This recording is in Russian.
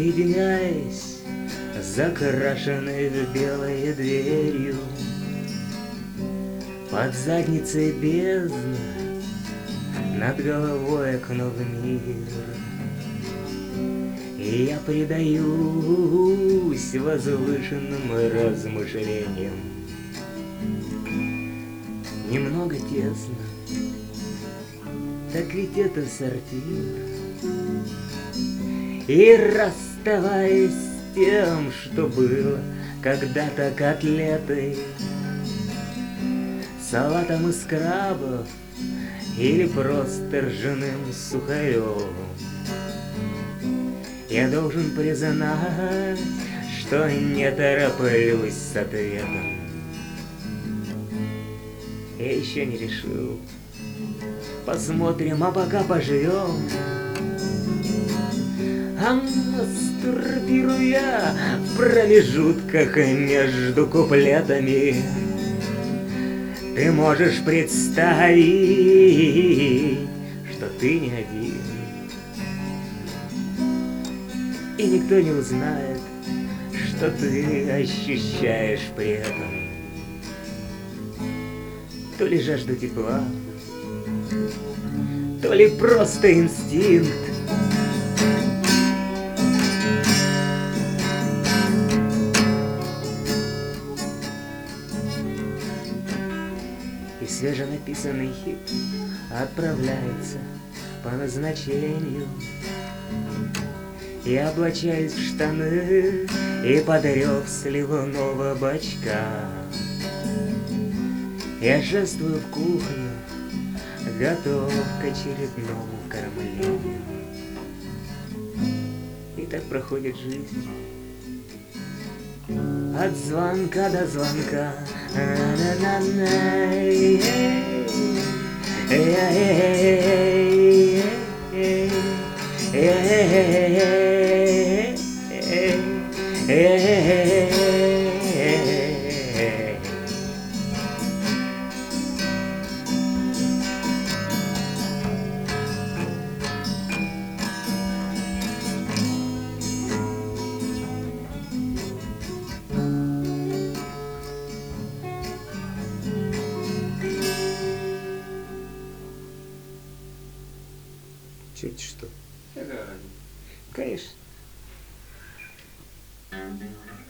Соединяясь, закрашенной в белой дверью, под задницей бездна, над головой окно в мир. И я предаюсь возвышенным размышлениям. Немного тесно, так ведь это сортир. И расставаясь с тем, что было когда-то котлетой, салатом из крабов или просто ржаным сухарем, я должен признать, что не тороплюсь с ответом. Я еще не решил. Посмотрим, а пока поживем. А мастурбирую я в промежутках между куплетами. Ты можешь представить, что ты не один, и никто не узнает, что ты ощущаешь при этом. То ли жажду тепла, то ли просто инстинкт. И свеженаписанный хит отправляется по назначению. Я облачаюсь в штаны и под рев сливного бачка я шествую в кухню, готов к очередному кормлению. И так проходит жизнь от звонка до звонка. Чуть что? Какая разница? Конечно.